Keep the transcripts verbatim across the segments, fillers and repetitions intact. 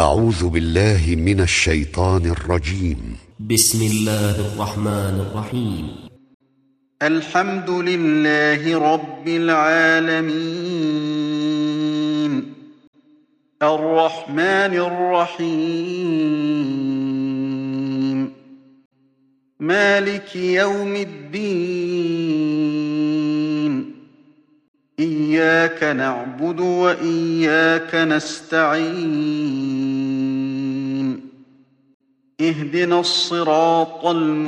أعوذ بالله من الشيطان الرجيم. بسم الله الرحمن الرحيم. الحمد لله رب العالمين الرحمن الرحيم مالك يوم الدين إياك نعبد وإياك نستعين اهدنا الصراط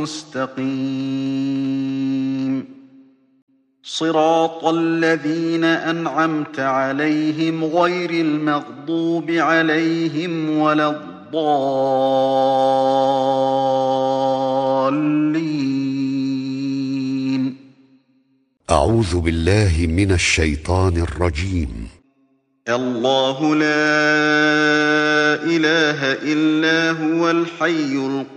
المستقيم صراط الذين أنعمت عليهم غير المغضوب عليهم ولا الضالين. أعوذ بالله من الشيطان الرجيم. الله لا إله إلا هو الحي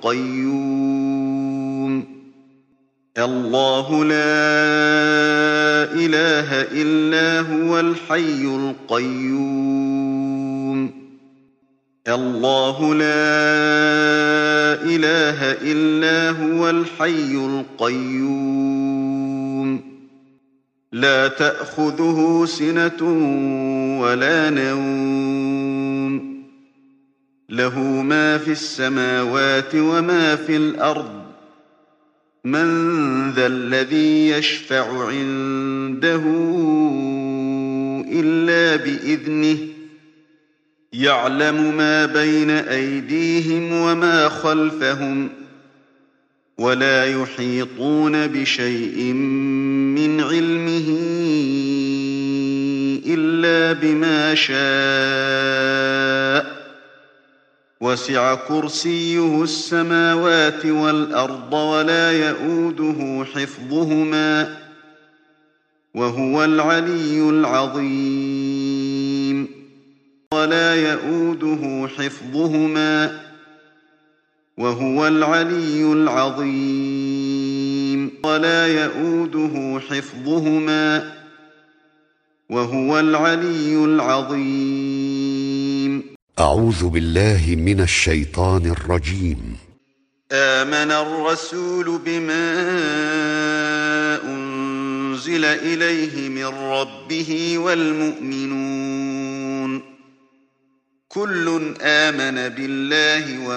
القيوم الله لا إله إلا هو الحي القيوم الله لا إله إلا هو الحي القيوم لا تأخذه سنة ولا نوم له ما في السماوات وما في الأرض من ذا الذي يشفع عنده إلا بإذنه يعلم ما بين أيديهم وما خلفهم ولا يحيطون بشيء من علمه إلا بما شاء وسع كرسيه السماوات والأرض ولا يئوده حفظهما وهو العلي العظيم ولا يئوده حفظهما وهو العلي العظيم ولا يئوده حفظهما وهو العلي العظيم. أعوذ بالله من الشيطان الرجيم. آمن الرسول بما أنزل إليه من ربه والمؤمنون كل آمن بالله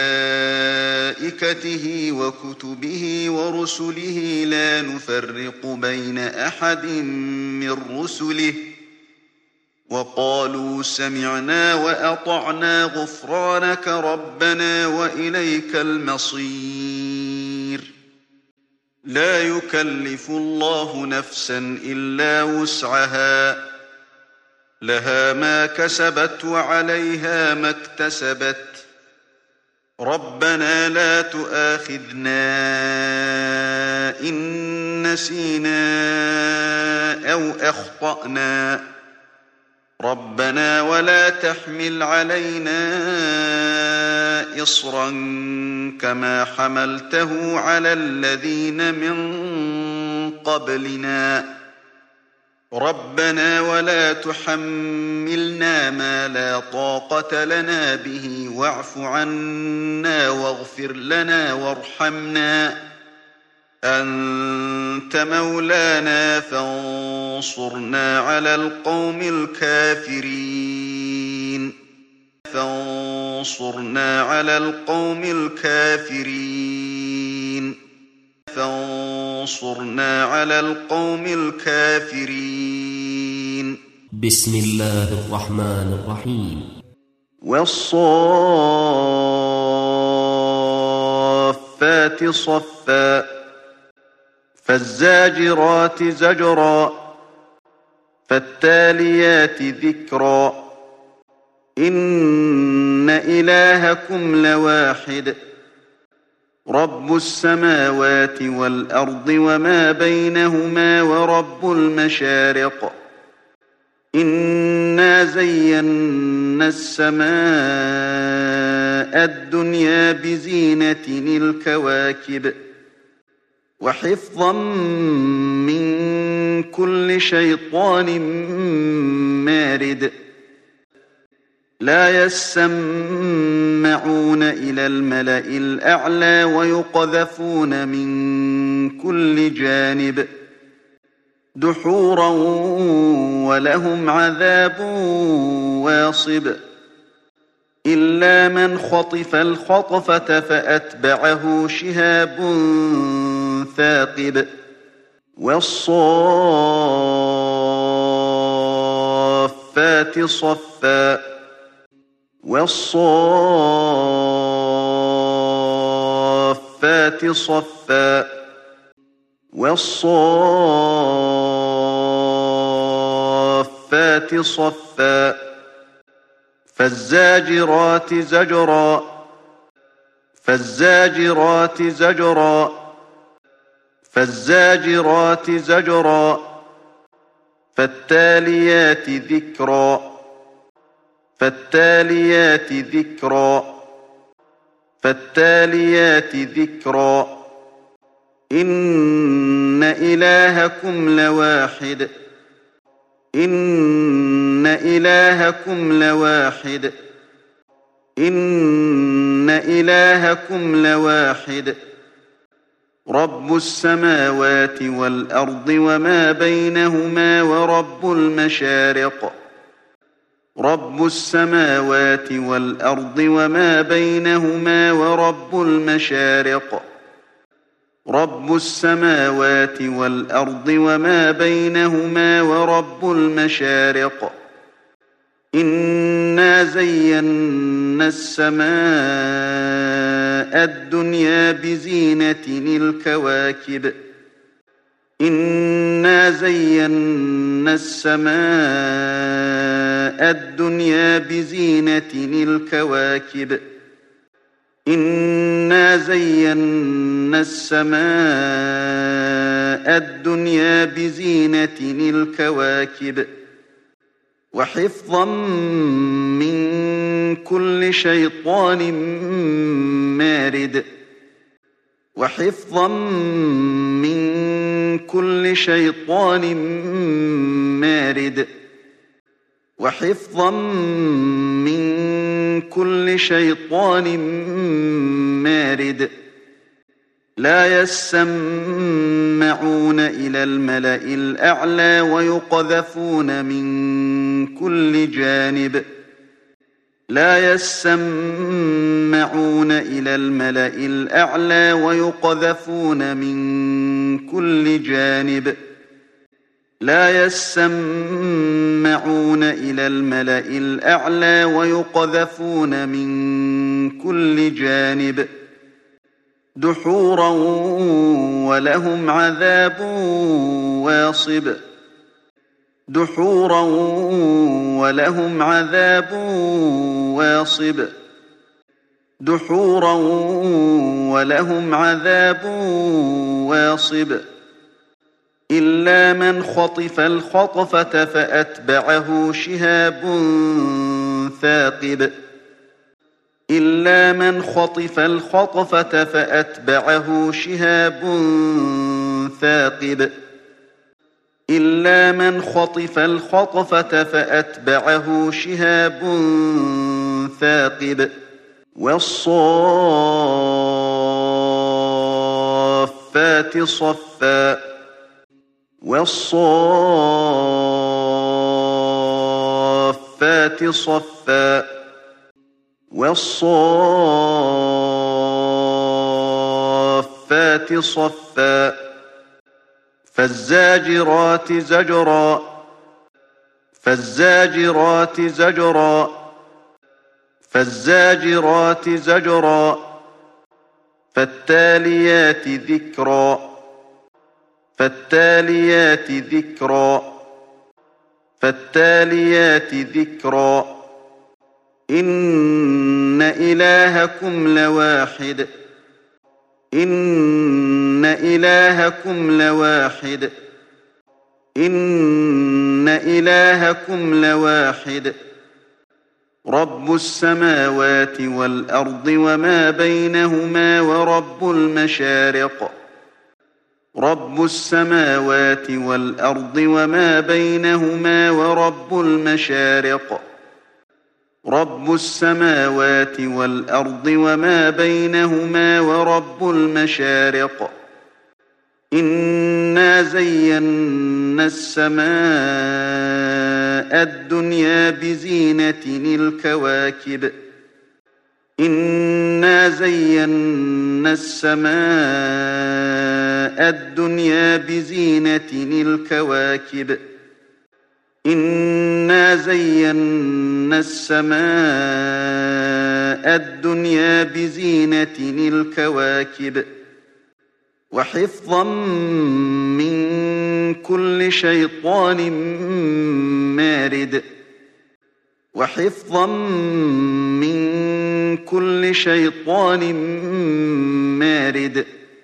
وملائكته وكتبه ورسله لا نفرق بين أحد من رسله وقالوا سمعنا وأطعنا غفرانك ربنا وإليك المصير. لا يكلف الله نفسا إلا وسعها لها ما كسبت وعليها ما اكتسبت ربنا لا تؤاخذنا إن نسينا أو أخطأنا ربنا ولا تحمل علينا إصرا كما حملته على الذين من قبلنا ربنا ولا تحملنا ما لا طاقة لنا به واعف عنا واغفر لنا وارحمنا أنت مولانا فانصرنا على القوم الكافرين فانصرنا على القوم الكافرين فانصرنا على القوم الكافرين. بسم الله الرحمن الرحيم. والصافات صفا فالزاجرات زجرا فالتاليات ذكرا إن إلهكم لواحد رب السماوات والأرض وما بينهما ورب المشارق إنا زينا السماء الدنيا بزينة الكواكب وحفظا من كل شيطان مارد لا يسمعون إلى الملأ الأعلى ويقذفون من كل جانب دحورا ولهم عذاب واصب إلا من خطف الخطفة فأتبعه شهاب ثاقب والصافات صفا والصافات صفا والصافات صفا فالزاجرات زجرا فالزاجرات زجرا فالزاجرات زجرا فالتاليات ذكرا فالتاليات ذكرا فالتاليات ذكرا إن إلهكم لواحد إن إلهكم لواحد إن إلهكم لواحد رب السماوات والأرض وما بينهما ورب المشارق رب السماوات والأرض وما بينهما ورب المشارق رب السماوات والأرض وما بينهما ورب المشارق إنا زينا السماء الدنيا بزينة الكواكب إنا زينا السماء الدنيا بزينة الكواكب إنا زينا السماء الدنيا بزينة الكواكب وحفظا من كل شيطان مارد وحفظا من كل شيطان مارد وحفظا من كل شيطان مارد لا يسمعون إلى الملأ الأعلى ويقذفون من كل جانب لا يسمعون إلى الملأ الأعلى ويقذفون من كل جانب لا يسمعون إلى الملأ الأعلى ويقذفون من كل جانب دحورا ولهم عذاب واصب دحورا ولهم عذاب واصب دحورا ولهم عذاب واصب إلا من خطف الخطفة فأتبعه شهاب ثاقب إلا من خطف الخطفة فأتبعه شهاب ثاقب إلا من خطف الخطفة فأتبعه شهاب ثاقب والصافات صفا والصافات صفا والصافات صفا فالزاجرات زجرا فالزاجرات زجرا فالزاجرات زجرا فالتاليات ذكرا فالتاليات ذكرا فالتاليات ذكرا إن إلهكم لواحد إن إلهكم لواحد إن إلهكم لواحد رب السماوات والأرض وما بينهما ورب المشارق رب السماوات والأرض وما بينهما ورب المشارق رب السماوات والأرض وما بينهما ورب المشارق إنا زينا السماء الدنيا بزينة الكواكب إنا زينا السماء الدنيا بزينة الكواكب إنا زينا السماء الدنيا بزينة الكواكب وحفظا من كل شيطان مارد وحفظا من كل شيطان مارد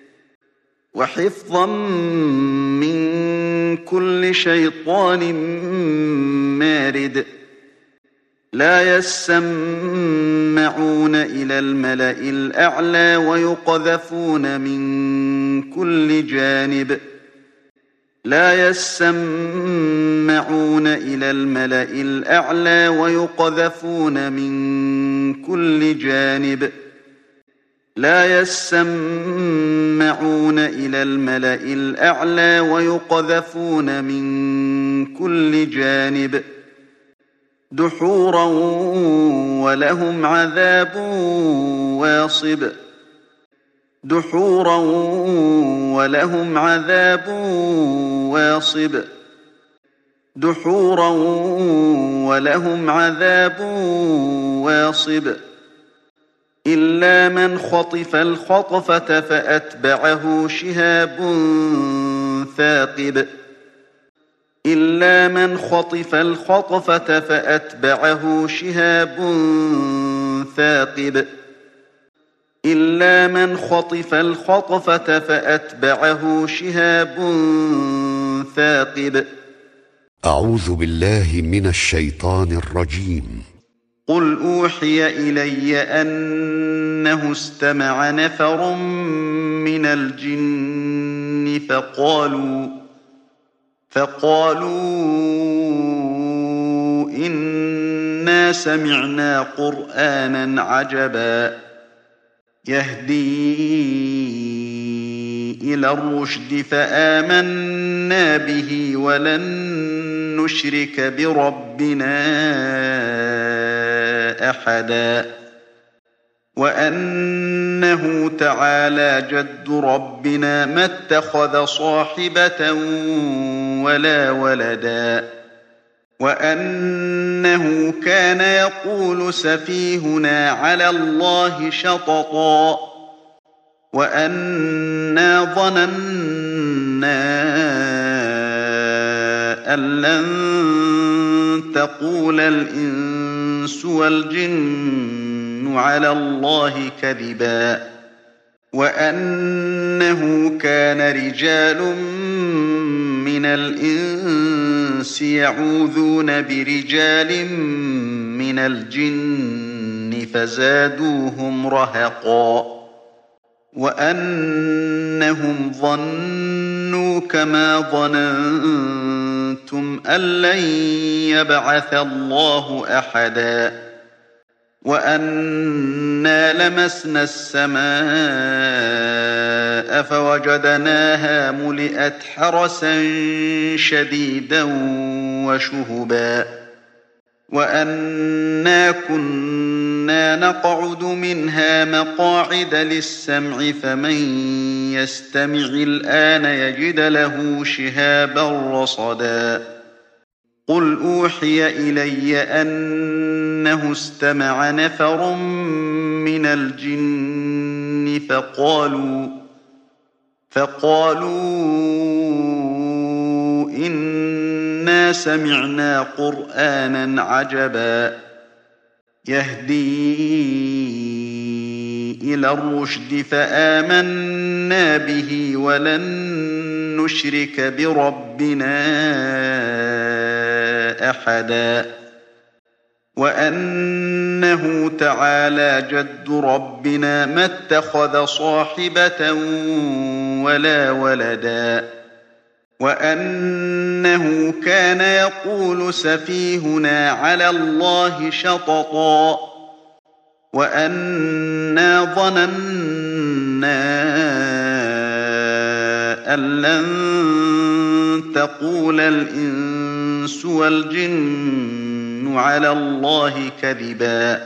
وحفظا من كل شيطان مارد لا يسمعون إلى الملأ الأعلى ويقذفون من كل جانب لا يسمعون إلى الملأ الأعلى ويقذفون من كل جانب لا يسمعون إلى الملأ الأعلى ويقذفون من كل جانب دحورا ولهم عذاب واصب دحورا ولهم عذاب واصب دحورا ولهم عذاب واصب إلا من خطف الخطفة فأتبعه شهاب ثاقب إلا من خطف الخطفة فأتبعه شهاب ثاقب إلا من خطف الخطفة فأتبعه شهاب ثاقب أعوذ بالله من الشيطان الرجيم قل أوحي إلي أنه استمع نفر من الجن فقالوا فقالوا إنا سمعنا قرآنا عجبا يهدي إلى الرشد فآمنا به ولن نشرك بربنا أحدا وأنه تعالى جد ربنا ما اتخذ صاحبة ولا ولدا وأنه كان يقول سفيهنا على الله شططا وأنا ظننا أن لن تقول الإنس والجن على الله كذبا وأنه كان رجال من الإنس يعوذون برجال من الجن فزادوهم رهقا وأنهم ظنوا كما ظننتم أن لن يبعث الله أحدا وأنا لمسنا السماء فوجدناها ملئت حرسا شديدا وشهبا وأنا كنا نقعد منها مقاعد للسمع فمن يستمع الآن يجد له شهابا رصدا قل أوحي إلي أنه استمع نفر من الجن فقالوا فقالوا إنا سمعنا قرآنا عجبا يهدي إلى الرشد فآمنا به ولن نشرك بربنا أحدا وأنه تعالى جد ربنا ما اتخذ صاحبة ولا ولدا وأنه كان يقول سفيهنا على الله شططا وأنا ظننا أن لن تقول الإنس والجن على الله كذبا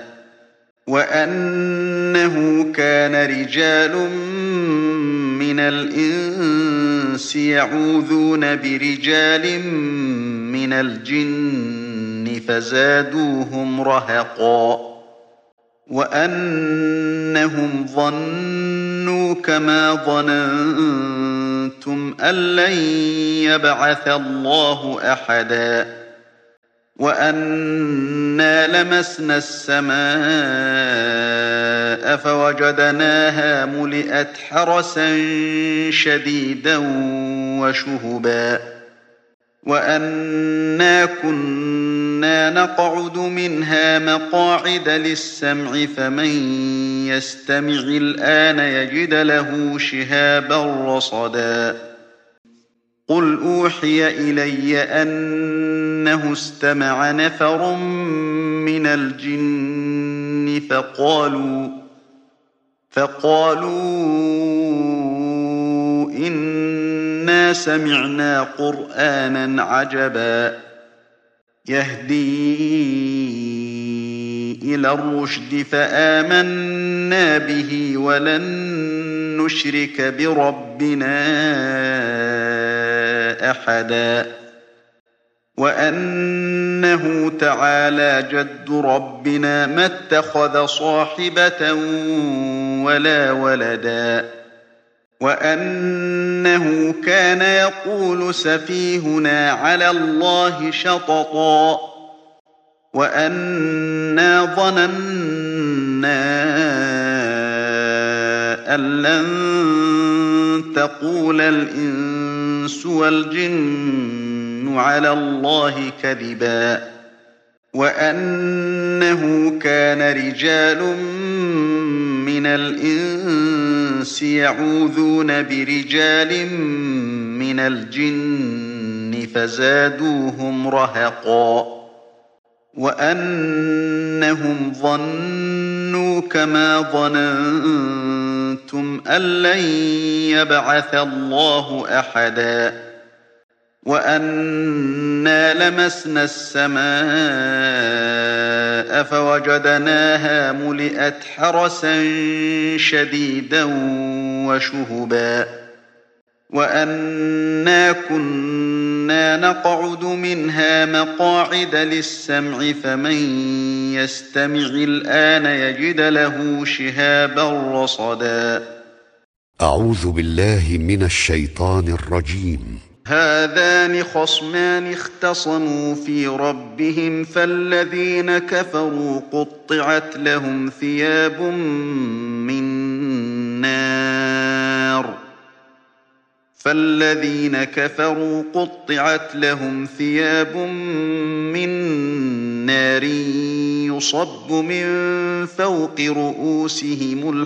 وأنه كان رجال من الإنس يعوذون برجال من الجن فزادوهم رهقا وأنهم ظنوا كما ظننتم أن لن يبعث الله أحدا وأنا لمسنا السماء فوجدناها ملئت حرسا شديدا وشهبا وأنا كنا نقعد منها مقاعد للسمع فمن يستمع الآن يجد له شهابا رصدا قل أوحي إلي أنه استمع نفر من الجن فقالوا فقالوا إنا سمعنا قرآنا عجبا يهدي إلى الرشد فآمنا به ولن نشرك بربنا أحدا وأنه تعالى جد ربنا ما اتخذ صاحبة ولا ولدا وأنه كان يقول سفيهنا على الله شططا وأنا ظننا أن لن تقول الإنس والجن على الله كذبا وأنه كان رجال من الإنس يعوذون برجال من الجن فزادوهم رهقا وأنهم ظنوا كما ظننتم أن لن يبعث الله أحدا وأنا لمسنا السماء فوجدناها ملئت حرسا شديدا وشهبا وأنا كنا نقعد منها مقاعد للسمع فمن يستمع الآن يجد له شهابا رصدا أعوذ بالله من الشيطان الرجيم هذان خصمان اختصموا في ربهم فالذين كفروا قطعت لهم ثياب من نار فالذين كفروا قطعت لهم ثياب من نار يصب من فوق رؤوسهم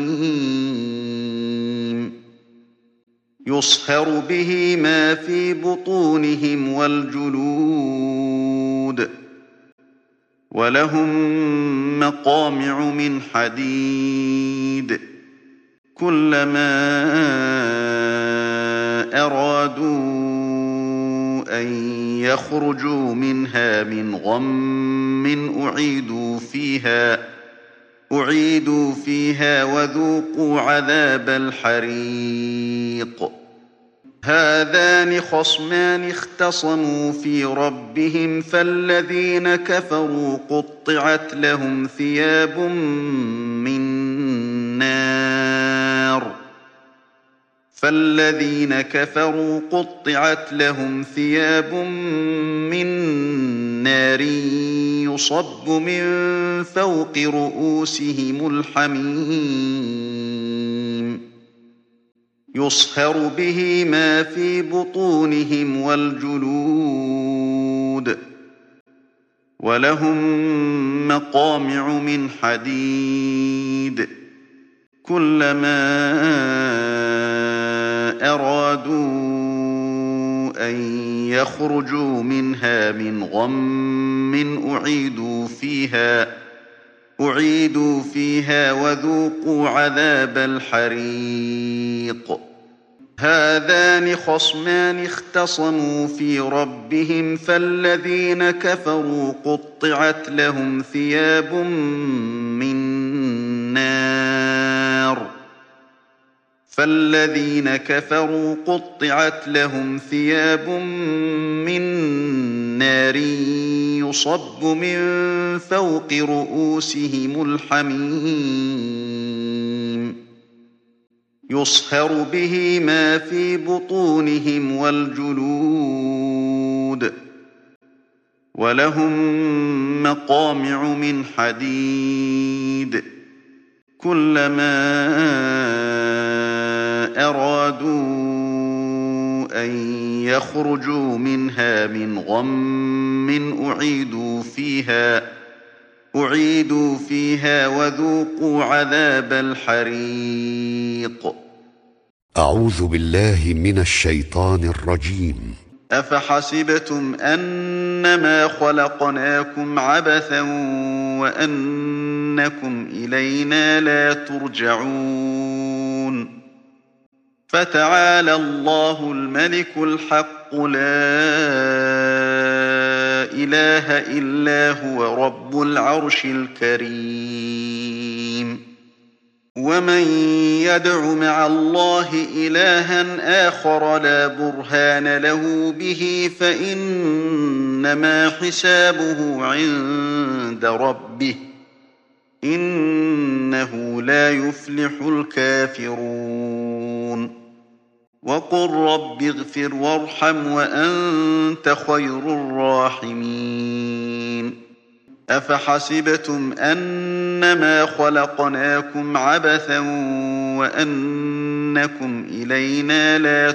الحميم يصهر به ما في بطونهم والجلود ولهم مقامع من حديد كلما أرادوا أن يخرجوا منها من غم أعيدوا فيها أعيدوا فيها وذوقوا عذاب الحريق هذان خصمان اختصموا في ربهم فالذين كفروا قطعت لهم ثياب من نار فالذين كفروا قطعت لهم ثياب من نار يصب من فوق رؤوسهم الحميم يصهر به ما في بطونهم والجلود ولهم مقامع من حديد كلما أرادوا أن يخرجوا منها من غم أعيدوا فيها أعيدوا فيها وذوقوا عذاب الحريق هذان خصمان اختصموا في ربهم فالذين كفروا قطعت لهم ثياب من نار فالذين كفروا قطعت لهم ثياب من نار يصب من فوق رؤوسهم الحميم يصهر به ما في بطونهم والجلود ولهم مقامع من حديد كلما أرادوا أن يخرجوا منها من غم أعيدوا فيها أعيدوا فيها وذوقوا عذاب الحريق أعوذ بالله من الشيطان الرجيم. أفحسبتم أنما خلقناكم عبثا وأنكم إلينا لا ترجعون فتعالى الله الملك الحق لا إله إلا هو رب العرش الكريم ومن يدع مع الله إلها آخر لا برهان له به فإنما حسابه عند ربه إنه لا يفلح الكافرون وقل رب اغفر وارحم وأنت خير الراحمين أفحسبتم أنما خلقناكم عبثا وأنكم إلينا لا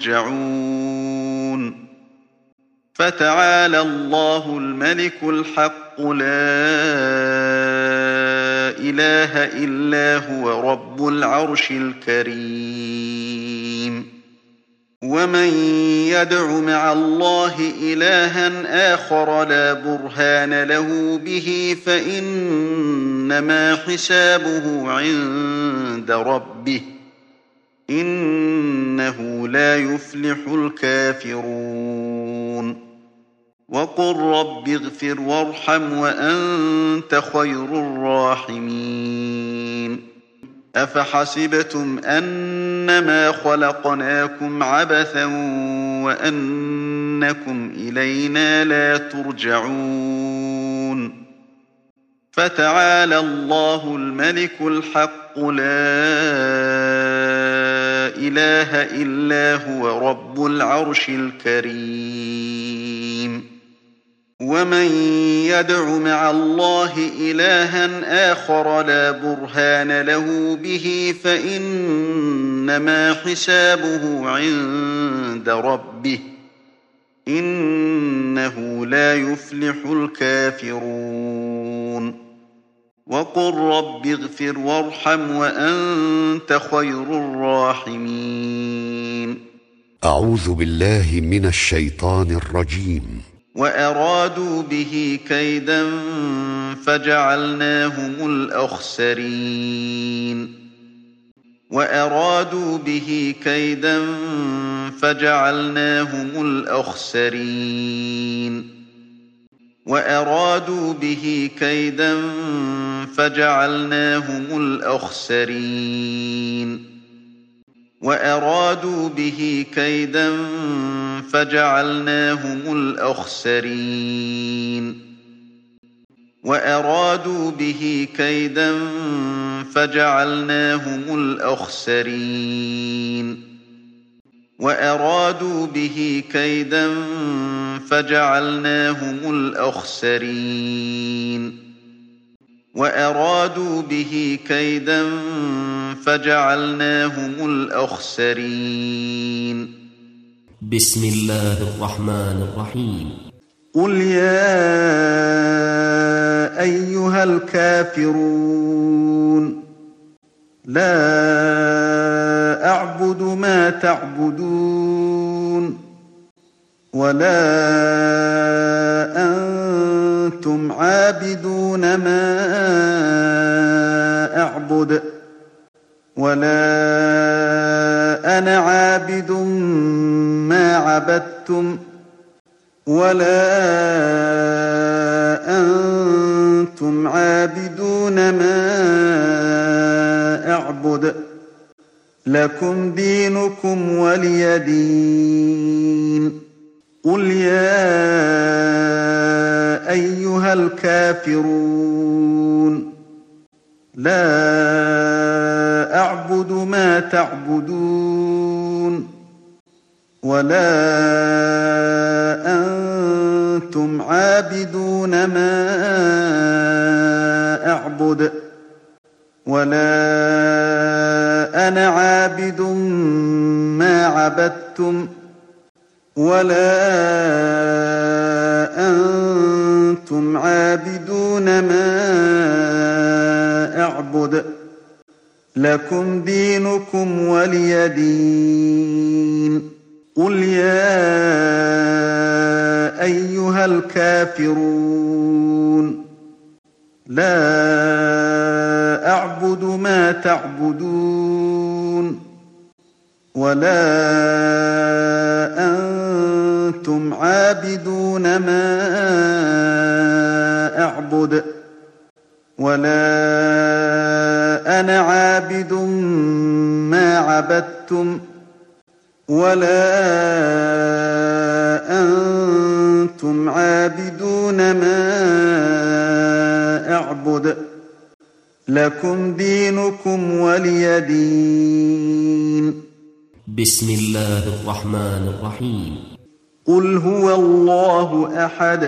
ترجعون فتعالى الله الملك الحق لا إله إلا هو رب العرش الكريم ومن يدع مع الله إلها آخر لا برهان له به فإنما حسابه عند ربه إنه لا يفلح الكافرون وقل رب اغفر وارحم وأنت خير الراحمين أفحسبتم أنما خلقناكم عبثا وأنكم إلينا لا ترجعون فتعالى الله الملك الحق لا إله إلا هو رب العرش الكريم ومن يدع مع الله إلها آخر لا برهان له به فإنما حسابه عند ربه إنه لا يفلح الكافرون وقل رب اغفر وارحم وأنت خير الراحمين أعوذ بالله من الشيطان الرجيم. وأرادوا به كيدا فجعلناهم الأخسرين وأرادوا به كيدا فجعلناهم الأخسرين وأرادوا به كيدا فجعلناهم الأخسرين وأرادوا به كيدا فجعلناهم الأخسرين وأرادوا به كيدا فجعلناهم الأخسرين وأرادوا به كيدا فجعلناهم الأخسرين وأرادوا به كيدا فجعلناهم الأخسرين بسم الله الرحمن الرحيم قل يا أيها الكافرون لا أعبد ما تعبدون ولا أنتم عابدون ما أعبد ولا أنا عابد ما عبدتم ولا أنتم عابدون ما أعبد لكم دينكم ولي دين. قل يا أيها الكافرون لا أعبد ما تعبدون ولا أنتم عابدون ما أعبد ولا أنا عابد ما عبدتم ولا أنتم عابدون ما أعبد لكم دينكم ولي دين. قل يا أيها الكافرون لا أعبد ما تعبدون ولا أنتم عابدون ما أعبد ولا أنا عابد ما عبدتم ولا أنتم عابدون ما أعبد لكم دينكم ولي دين. بسم الله الرحمن الرحيم. قل هو الله أحد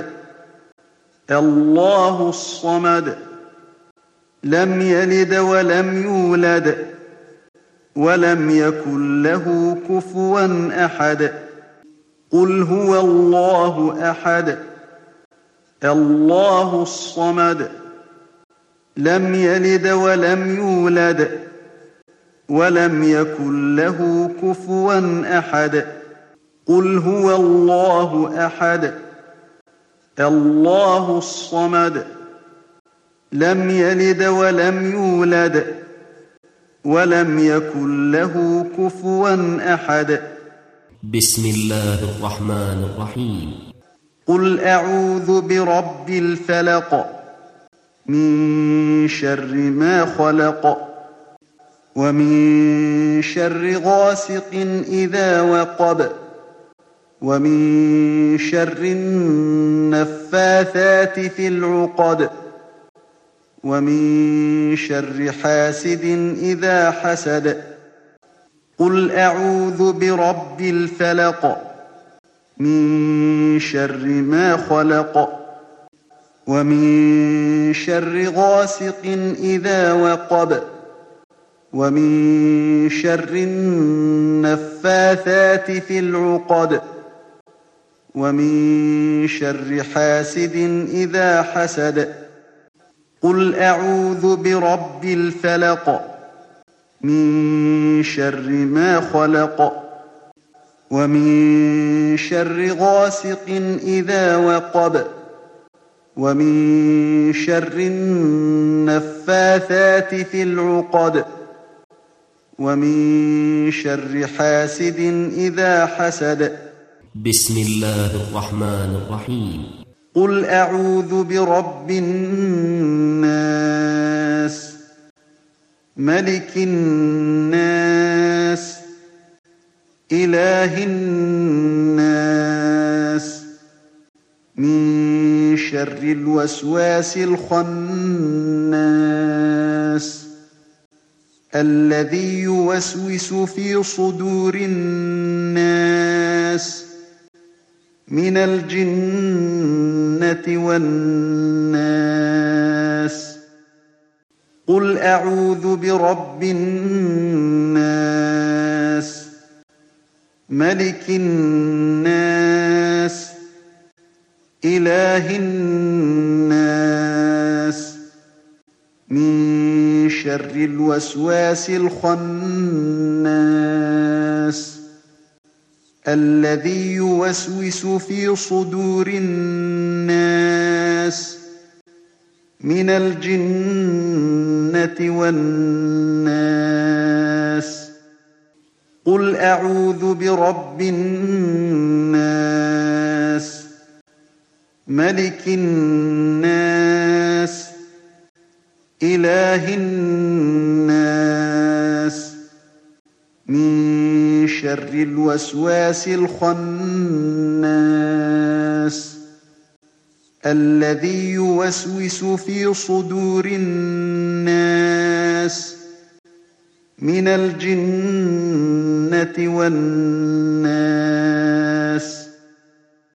الله الصمد لم يلد ولم يولد ولم يكن له كفوا أحد. قل هو الله أحد الله الصمد لم يلد ولم يولد ولم يكن له كفوا أحد. قل هو الله أحد الله الصمد لم يلد ولم يولد ولم يكن له كفوا أحد. بسم الله الرحمن الرحيم. قل أعوذ برب الفلق من شر ما خلق ومن شر غاسق إذا وقب ومن شر النفاثات في العقد ومن شر حاسد إذا حسد. قل أعوذ برب الفلق من شر ما خلق ومن شر غاسق إذا وقب ومن شر النفاثات في العقد ومن شر حاسد إذا حسد. قل أعوذ برب الفلق من شر ما خلق ومن شر غاسق إذا وقب ومن شر النفاثات في العقد ومن شر حاسد إذا حسد. بسم الله الرحمن الرحيم. قل أعوذ برب الناس ملك الناس إله الناس من شر الوسواس الخناس الذي يوسوس في صدور الناس من الجنة والناس. قل أعوذ برب الناس ملك الناس إله الناس من شر الوسواس الخناس الذي يوسوس في صدور الناس من الجنة والناس قل أعوذ برب الناس ملك الناس إله الناس من شر الوسواس الخناس الذي يوسوس في صدور الناس من الجنة والناس